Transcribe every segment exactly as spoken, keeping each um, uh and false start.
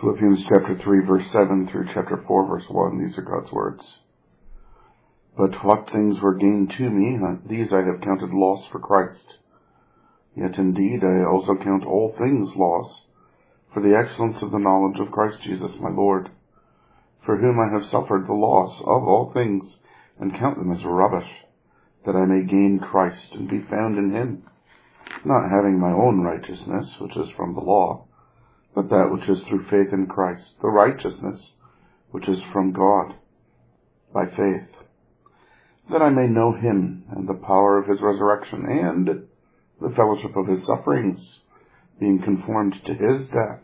Philippians chapter three, verse seven through chapter four, verse one. These are God's words. But what things were gained to me, these I have counted loss for Christ. Yet indeed I also count all things loss, for the excellence of the knowledge of Christ Jesus my Lord, for whom I have suffered the loss of all things, and count them as rubbish, that I may gain Christ and be found in him, not having my own righteousness, which is from the law, but that which is through faith in Christ, the righteousness which is from God, by faith, that I may know him and the power of his resurrection, and the fellowship of his sufferings, being conformed to his death,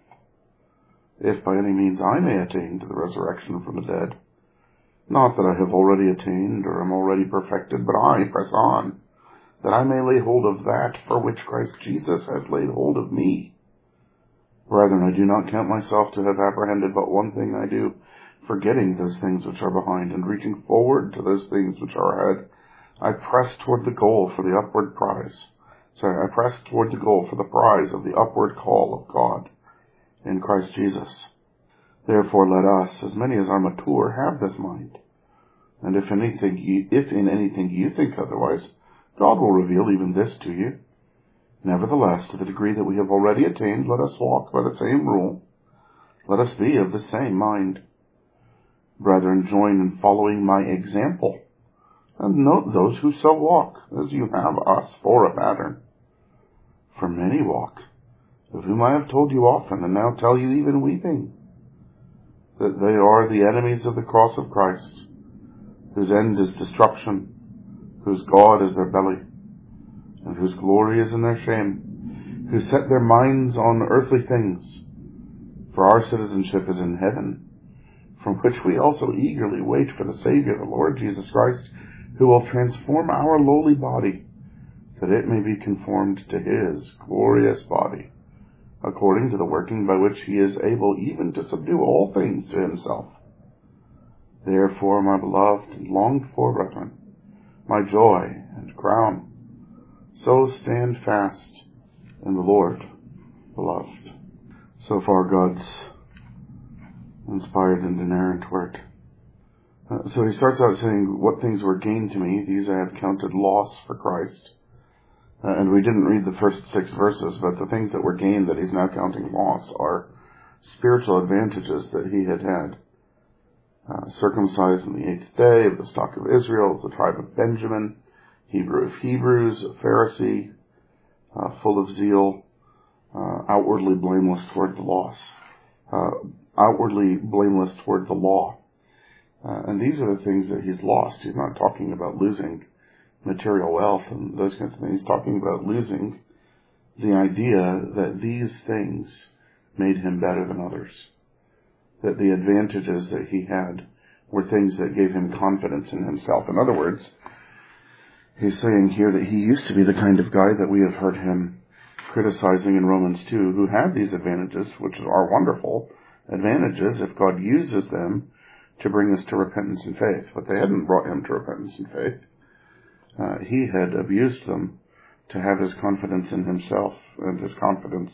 if by any means I may attain to the resurrection from the dead. Not that I have already attained or am already perfected, but I press on, that I may lay hold of that for which Christ Jesus has laid hold of me. Brethren, I do not count myself to have apprehended, but one thing I do, forgetting those things which are behind, and reaching forward to those things which are ahead, I press toward the goal for the upward prize. Sorry, I press toward the goal for the prize of the upward call of God in Christ Jesus. Therefore let us, as many as are mature, have this mind. And if anything, you, if in anything you think otherwise, God will reveal even this to you. Nevertheless, to the degree that we have already attained, let us walk by the same rule. Let us be of the same mind. Brethren, join in following my example, and note those who so walk, as you have us for a pattern. For many walk, of whom I have told you often, and now tell you even weeping, that they are the enemies of the cross of Christ, whose end is destruction, whose God is their belly, and whose glory is in their shame, who set their minds on earthly things. For our citizenship is in heaven, from which we also eagerly wait for the Savior, the Lord Jesus Christ, who will transform our lowly body, that it may be conformed to his glorious body, according to the working by which he is able even to subdue all things to himself. Therefore, my beloved and longed-for brethren, my joy and crown, so stand fast in the Lord, beloved. So far, God's inspired and inerrant word. Uh, so he starts out saying, what things were gained to me, these I have counted loss for Christ. Uh, and we didn't read the first six verses, but the things that were gained that he's now counting loss are spiritual advantages that he had had. Uh, circumcised on the eighth day, of the stock of Israel, of the tribe of Benjamin, Hebrew of Hebrews, a Pharisee, uh, full of zeal, uh, outwardly blameless toward the loss, uh, outwardly blameless toward the law. Uh, and these are the things that he's lost. He's not talking about losing material wealth and those kinds of things. He's talking about losing the idea that these things made him better than others, that the advantages that he had were things that gave him confidence in himself. In other words, he's saying here that he used to be the kind of guy that we have heard him criticizing in Romans two, who had these advantages, which are wonderful advantages if God uses them to bring us to repentance and faith. But they hadn't brought him to repentance and faith. Uh, he had abused them to have his confidence in himself and his confidence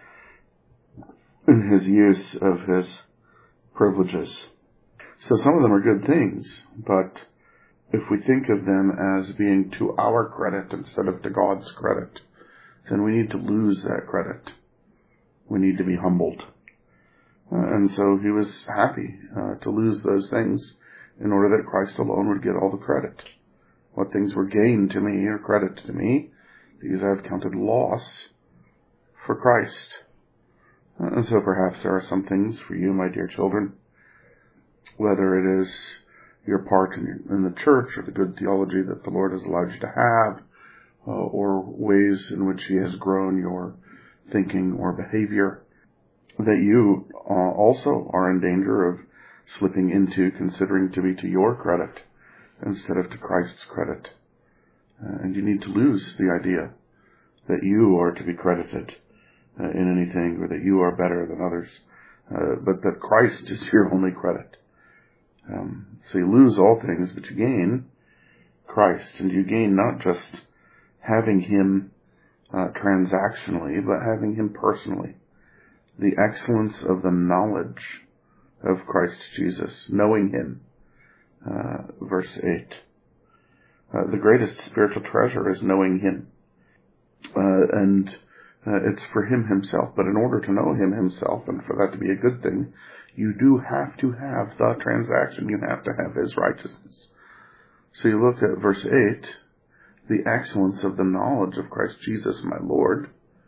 in his use of his privileges. So some of them are good things, but if we think of them as being to our credit instead of to God's credit, then we need to lose that credit. We need to be humbled. Uh, and so he was happy uh, to lose those things in order that Christ alone would get all the credit. What things were gained to me or credit to me, these I have counted loss for Christ. Uh, and so perhaps there are some things for you, my dear children, whether it is your part in, your, in the church or the good theology that the Lord has allowed you to have, uh, or ways in which he has grown your thinking or behavior, that you uh, also are in danger of slipping into considering to be to your credit instead of to Christ's credit. Uh, and you need to lose the idea that you are to be credited uh, in anything, or that you are better than others, uh, but that Christ is your only credit. Um, so you lose all things, but you gain Christ, and you gain not just having him uh, transactionally, but having him personally. the excellence of the knowledge of Christ Jesus, knowing him. Uh, verse eight. Uh, the greatest spiritual treasure is knowing him. Uh, and uh, it's for him himself. But in order to know him himself, and for that to be a good thing, you do have to have the transaction. You have to have his righteousness. So you look at verse eight, the excellence of the knowledge of Christ Jesus, my Lord.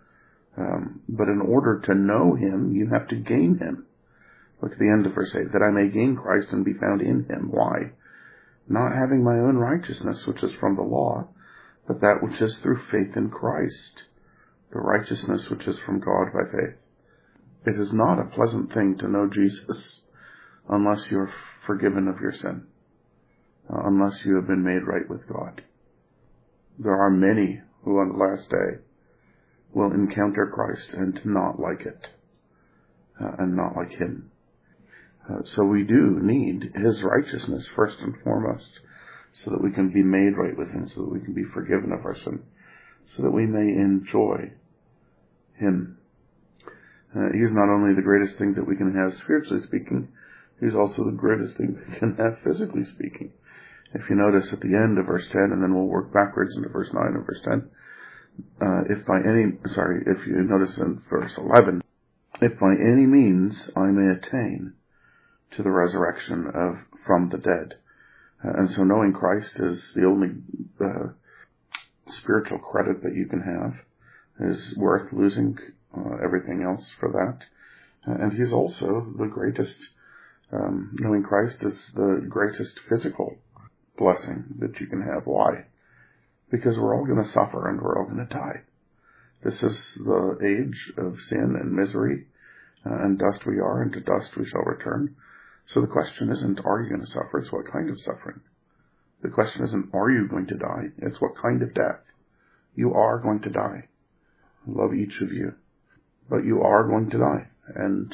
Um, but in order to know him, you have to gain him. Look at the end of verse eight, that I may gain Christ and be found in him. Why? Not having my own righteousness, which is from the law, but that which is through faith in Christ, the righteousness which is from God by faith. It is not a pleasant thing to know Jesus unless you're forgiven of your sin, uh, unless you have been made right with God. There are many who on the last day will encounter Christ and not like it, uh, and not like him. Uh, so we do need his righteousness first and foremost, so that we can be made right with him, so that we can be forgiven of our sin, so that we may enjoy him. Uh, he's not only the greatest thing that we can have spiritually speaking, he's also the greatest thing we can have physically speaking. If you notice at the end of verse ten, and then we'll work backwards into verse nine and verse ten, uh, if by any, sorry, if you notice in verse eleven, if by any means I may attain to the resurrection of from the dead. Uh, and so knowing Christ is the only uh, spiritual credit that you can have, is worth losing uh, everything else for that. Uh, and he's also the greatest, um, knowing Christ is the greatest physical blessing that you can have. Why? Because we're all going to suffer and we're all going to die. This is the age of sin and misery, uh, and dust we are, and to dust we shall return. So the question isn't, are you going to suffer? It's what kind of suffering. The question isn't, are you going to die? It's what kind of death. You are going to die. I love each of you. But you are going to die. And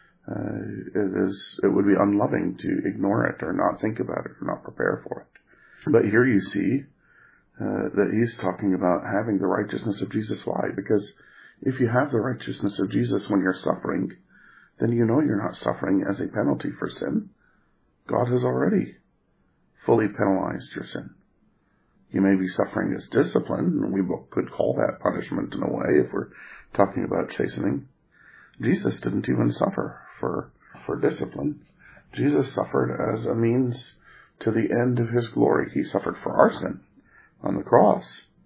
uh, it is, it would be unloving to ignore it or not think about it or not prepare for it. But here you see uh, that he's talking about having the righteousness of Jesus. Why? Because if you have the righteousness of Jesus when you're suffering, then you know you're not suffering as a penalty for sin. God has already fully penalized your sin. You may be suffering as discipline, and we could call that punishment in a way if we're talking about chastening. Jesus didn't even suffer for, for discipline. Jesus suffered as a means to the end of his glory. He suffered for our sin on the cross.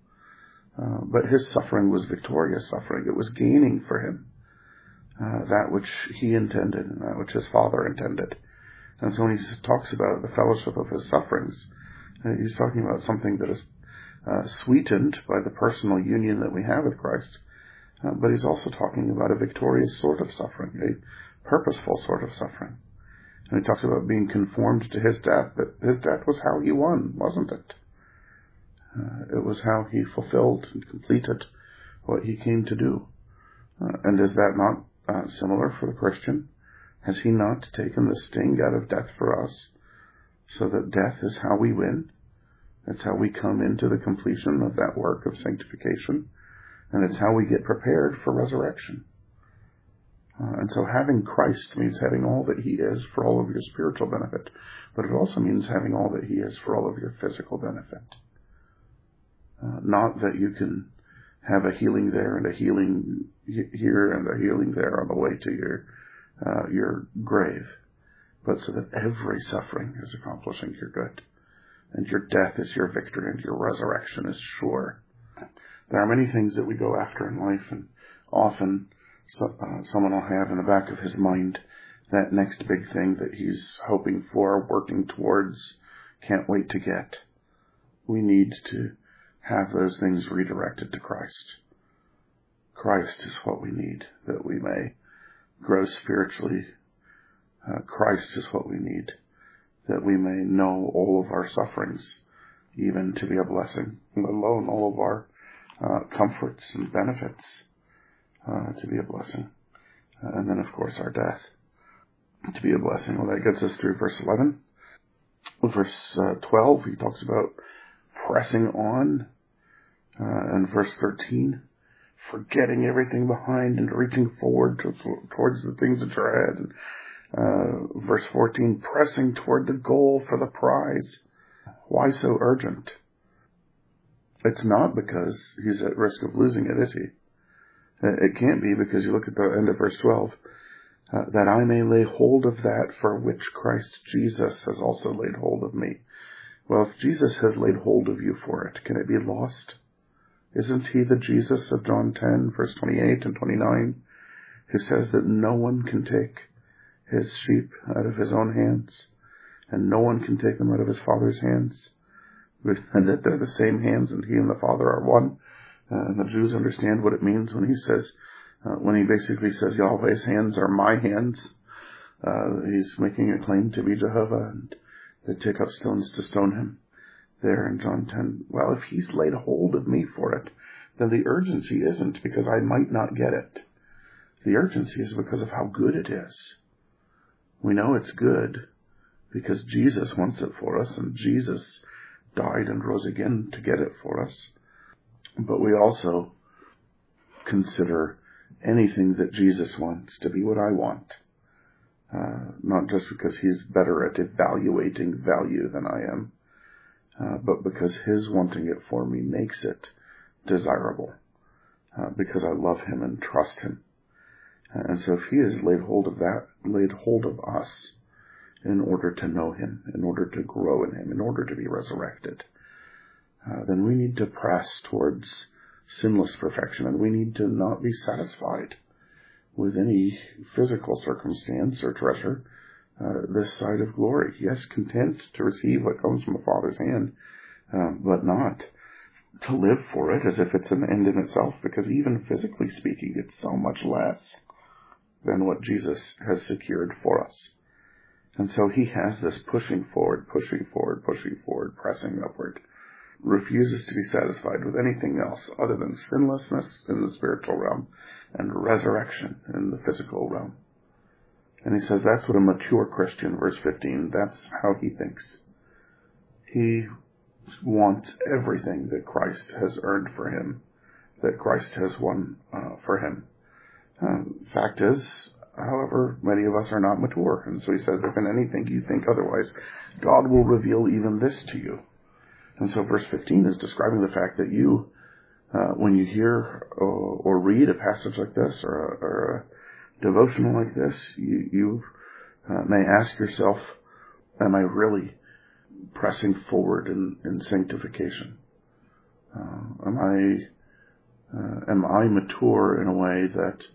Uh, but his suffering was victorious suffering. It was gaining for him Uh, that which he intended, and that which his Father intended. And so when he talks about the fellowship of his sufferings, uh, he's talking about something that is uh, sweetened by the personal union that we have with Christ, uh, but he's also talking about a victorious sort of suffering, a purposeful sort of suffering. And he talks about being conformed to his death, that his death was how he won, wasn't it? Uh, it was how he fulfilled and completed what he came to do. Uh, and is that not Uh, similar for the Christian? Has he not taken the sting out of death for us, so that death is how we win? It's how we come into the completion of that work of sanctification, and it's how we get prepared for resurrection. Uh, and so having Christ means having all that he is for all of your spiritual benefit, but it also means having all that he is for all of your physical benefit. Uh, not that you can have a healing there and a healing here and a healing there on the way to your uh, your grave, but so that every suffering is accomplishing your good, and your death is your victory, and your resurrection is sure. There are many things that we go after in life, and often so, uh, someone will have in the back of his mind that next big thing that he's hoping for, working towards, can't wait to get. We need to have those things redirected to Christ. Christ is what we need, that we may grow spiritually. Uh, Christ is what we need, that we may know all of our sufferings, even to be a blessing, let alone all of our uh, comforts and benefits uh, to be a blessing. Uh, and then, of course, our death to be a blessing. Well, that gets us through verse eleven. Verse uh, twelve, he talks about pressing on. Uh, and verse thirteen, forgetting everything behind and reaching forward to, towards the things that are ahead. Uh, verse fourteen, pressing toward the goal for the prize. Why so urgent? It's not because he's at risk of losing it, is he? It can't be, because you look at the end of verse twelve, uh, that I may lay hold of that for which Christ Jesus has also laid hold of me. Well, if Jesus has laid hold of you for it, can it be lost? Isn't he the Jesus of John ten, verse twenty-eight and twenty-nine, who says that no one can take his sheep out of his own hands, and no one can take them out of his Father's hands, and that they're the same hands, and he and the Father are one? Uh, and the Jews understand what it means when he says, uh, when he basically says Yahweh's hands are my hands. Uh, he's making a claim to be Jehovah, and they take up stones to stone him there in John ten. Well, if he's laid hold of me for it, then the urgency isn't because I might not get it. The urgency is because of how good it is. We know it's good because Jesus wants it for us, and Jesus died and rose again to get it for us. But we also consider anything that Jesus wants to be what I want. Uh, not just because he's better at evaluating value than I am, uh, but because his wanting it for me makes it desirable, uh, because I love him and trust him. Uh, and so if he has laid hold of that, laid hold of us in order to know him, in order to grow in him, in order to be resurrected, Uh, then we need to press towards sinless perfection, and we need to not be satisfied with any physical circumstance or treasure uh, this side of glory. Yes, content to receive what comes from the Father's hand, uh, but not to live for it as if it's an end in itself, because even physically speaking, it's so much less than what Jesus has secured for us. And so he has this pushing forward, pushing forward, pushing forward, pressing upward, refuses to be satisfied with anything else other than sinlessness in the spiritual realm and resurrection in the physical realm. And he says that's what a mature Christian, verse fifteen, that's how he thinks. He wants everything that Christ has earned for him, that Christ has won uh, for him. Um, fact is, however, many of us are not mature. And so he says, if in anything you think otherwise, God will reveal even this to you. And so verse fifteen is describing the fact that you, uh, when you hear uh, or read a passage like this or a, or a devotional like this, you, you uh, may ask yourself, am I really pressing forward in, in sanctification? Uh, am I uh, am I mature in a way that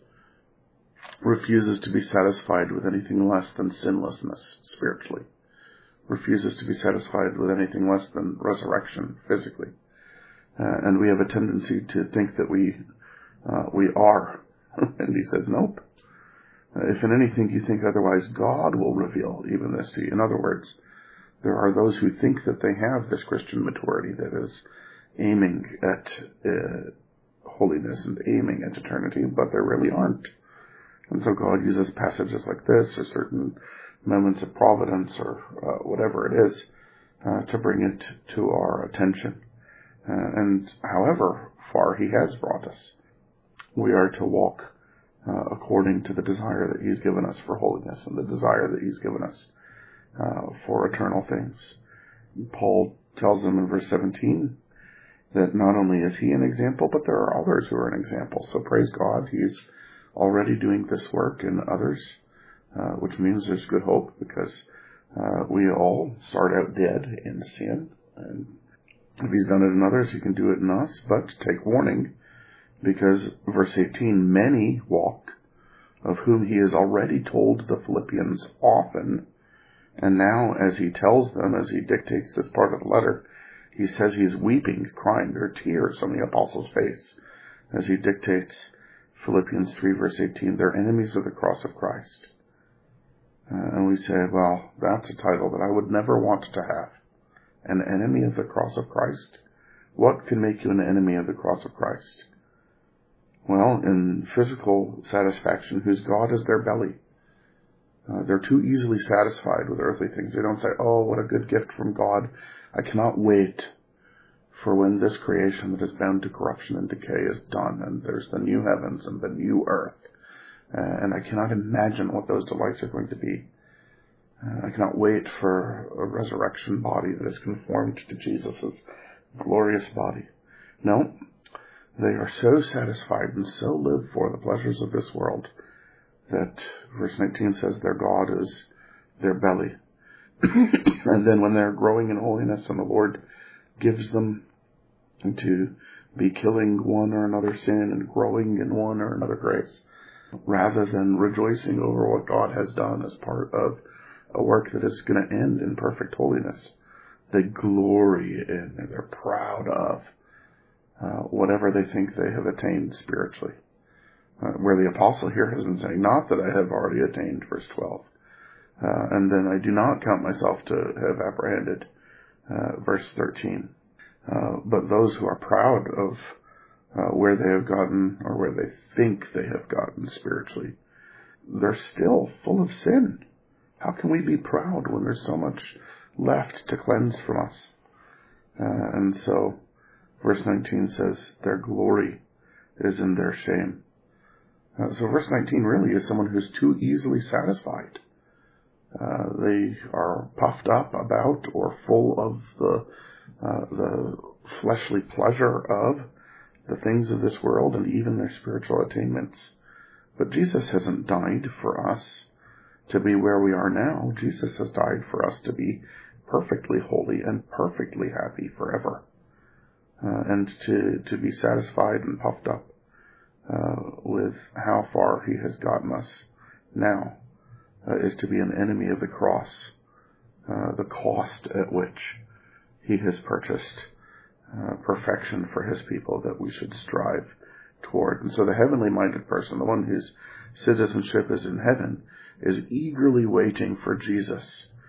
refuses to be satisfied with anything less than sinlessness spiritually? Refuses to be satisfied with anything less than resurrection physically. Uh, and we have a tendency to think that we uh, we are. And he says, nope. Uh, if in anything you think otherwise, God will reveal even this to you. In other words, there are those who think that they have this Christian maturity that is aiming at uh, holiness and aiming at eternity, but there really aren't. And so God uses passages like this or certain moments of providence or uh, whatever it is uh, to bring it to our attention. Uh, and however far he has brought us, we are to walk uh, according to the desire that he's given us for holiness and the desire that he's given us uh, for eternal things. Paul tells them in verse seventeen that not only is he an example, but there are others who are an example. So praise God, he's already doing this work in others. Uh, which means there's good hope, because uh, we all start out dead in sin. And if he's done it in others, he can do it in us. But take warning, because verse eighteen, many walk, of whom he has already told the Philippians often. And now, as he tells them, as he dictates this part of the letter, he says he's weeping, crying. There are tears on the apostle's face as he dictates Philippians three, verse eighteen. They're enemies of the cross of Christ. Uh, and we say, well, that's a title that I would never want to have. An enemy of the cross of Christ? What can make you an enemy of the cross of Christ? Well, in physical satisfaction, whose God is their belly. Uh, they're too easily satisfied with earthly things. They don't say, oh, what a good gift from God. I cannot wait For when this creation that is bound to corruption and decay is done, and there's the new heavens and the new earth, uh, and I cannot imagine what those delights are going to be. Uh, I cannot wait for a resurrection body that is conformed to Jesus' glorious body. No, they are so satisfied and so live for the pleasures of this world that verse nineteen says their God is their belly. And then when they're growing in holiness and the Lord gives them to be killing one or another sin and growing in one or another grace, rather than rejoicing over what God has done as part of a work that is going to end in perfect holiness, they glory in and they're proud of uh, whatever they think they have attained spiritually. Uh, where the apostle here has been saying, not that I have already attained, verse twelve. Uh, and then I do not count myself to have apprehended, uh, verse thirteen. Uh, but those who are proud of uh, where they have gotten, or where they think they have gotten spiritually, they're still full of sin. How can we be proud when there's so much left to cleanse from us? Uh, and so, verse nineteen says, their glory is in their shame. Uh, so verse nineteen really is someone who's too easily satisfied. Uh, they are puffed up about or full of the uh, the fleshly pleasure of the things of this world and even their spiritual attainments. But Jesus hasn't died for us to be where we are now. Jesus has died for us to be perfectly holy and perfectly happy forever, uh, and to, to be satisfied and puffed up uh, with how far he has gotten us now. Uh, is to be an enemy of the cross, uh, the cost at which he has purchased uh, perfection for his people that we should strive toward. And so the heavenly minded person, the one whose citizenship is in heaven, is eagerly waiting for Jesus.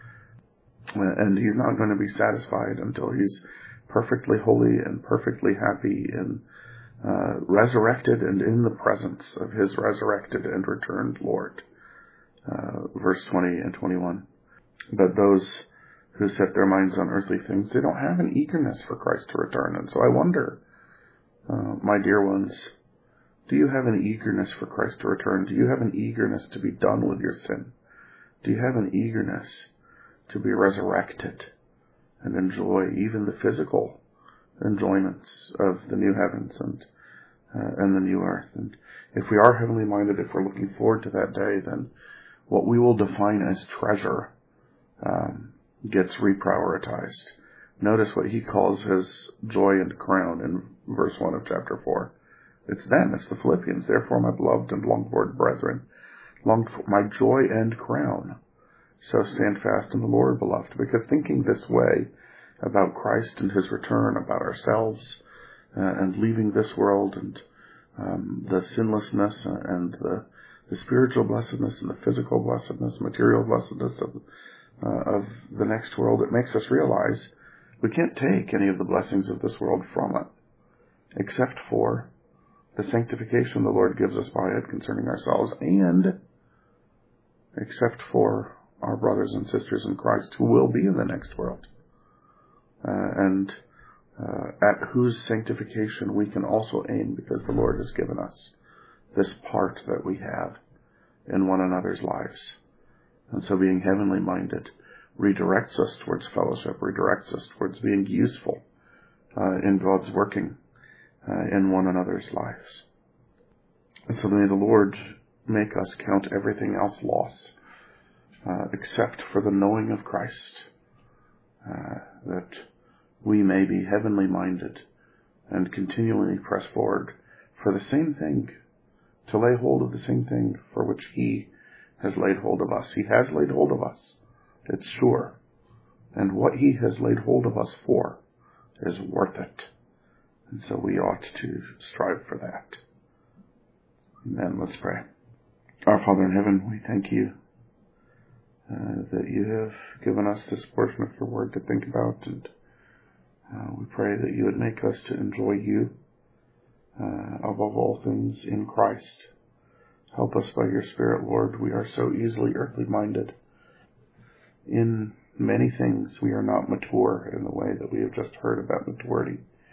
Uh, and he's not going to be satisfied until he's perfectly holy and perfectly happy and uh, resurrected and in the presence of his resurrected and returned Lord. Uh, verse twenty and twenty-one. But those who set their minds on earthly things, they don't have an eagerness for Christ to return. And so I wonder, uh, my dear ones, do you have an eagerness for Christ to return? Do you have an eagerness to be done with your sin? Do you have an eagerness to be resurrected and enjoy even the physical enjoyments of the new heavens and uh, and the new earth? And if we are heavenly minded, if we're looking forward to that day, then what we will define as treasure um, gets reprioritized. Notice what he calls his joy and crown in verse one of chapter four. It's them, it's the Philippians. Therefore, my beloved and longed-for brethren, longed for my joy and crown. So stand fast in the Lord, beloved. Because thinking this way about Christ and his return, about ourselves, uh, and leaving this world, and um, the sinlessness and the the spiritual blessedness and the physical blessedness, material blessedness of, uh, of the next world, it makes us realize we can't take any of the blessings of this world from it, except for the sanctification the Lord gives us by it concerning ourselves, and except for our brothers and sisters in Christ who will be in the next world, uh, and uh, at whose sanctification we can also aim, because the Lord has given us this part that we have in one another's lives. And so being heavenly minded redirects us towards fellowship, redirects us towards being useful uh, in God's working uh, in one another's lives. And so may the Lord make us count everything else loss, uh, except for the knowing of Christ, uh, that we may be heavenly minded and continually press forward for the same thing, to lay hold of the same thing for which he has laid hold of us. He has laid hold of us, it's sure. And what he has laid hold of us for is worth it. And so we ought to strive for that. Amen. Let's pray. Our Father in heaven, we thank you uh, that you have given us this portion of your word to think about. And uh, we pray that you would make us to enjoy you Uh, above all things in Christ. Help us by your Spirit, Lord. We are so easily earthly minded. In many things we are not mature in the way that we have just heard about maturity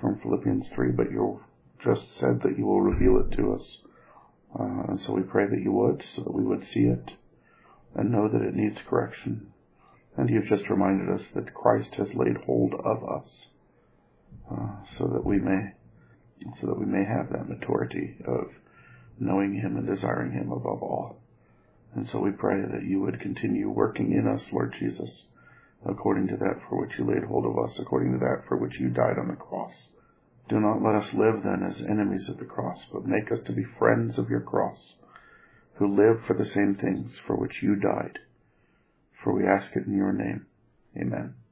from Philippians three, but you just said that you will reveal it to us. Uh, and so we pray that you would, so that we would see it and know that it needs correction. And you've just reminded us that Christ has laid hold of us, uh, so that we may, so that we may have that maturity of knowing Him and desiring Him above all. And so we pray that you would continue working in us, Lord Jesus, according to that for which you laid hold of us, according to that for which you died on the cross. Do not let us live then as enemies of the cross, but make us to be friends of your cross, who live for the same things for which you died. For we ask it in your name. Amen.